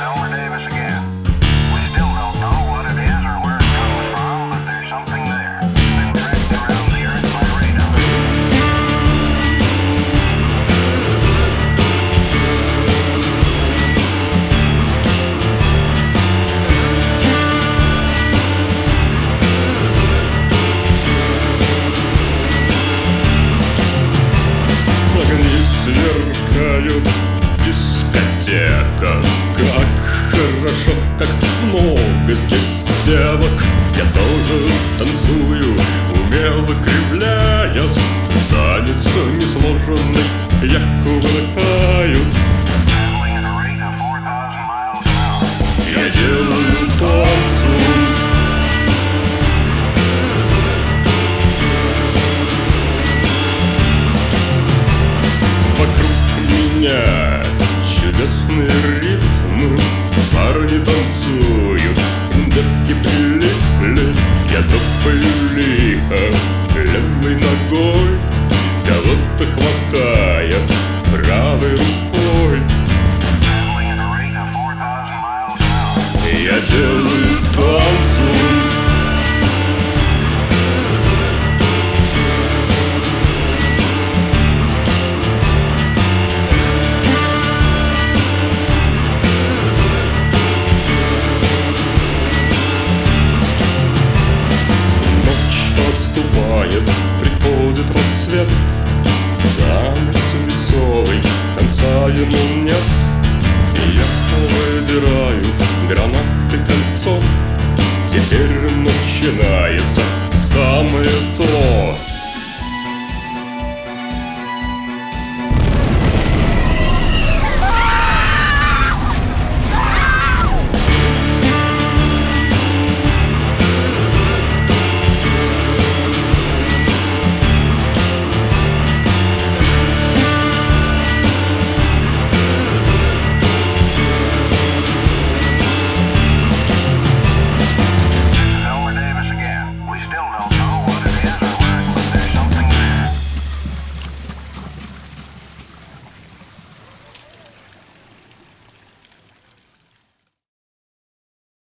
Elmer Davis again. We still don't know what it is or where it comes from, but there's something there. It's been drifting around the earth by radar. Огни сверкают, дискотека. Как хорошо, как много здесь девок. Я тоже танцую, умело кривляясь. Танец несложенный, я увлекаюсь. Traveling at a rate of 4,000 miles an hour. Я делаю танцы. Вокруг меня чудесные ритмы. Парни танцуют, девки прилипли. Я топаю лихо левой ногой, кого-то хватая правой рукой. Traveling at a rate of 4,000 miles an hour. Я делаю танцы. Приходит рассвет, танец веселый, конца ему нет. И я выдираю гранаты кольцо. Теперь начинается самое то.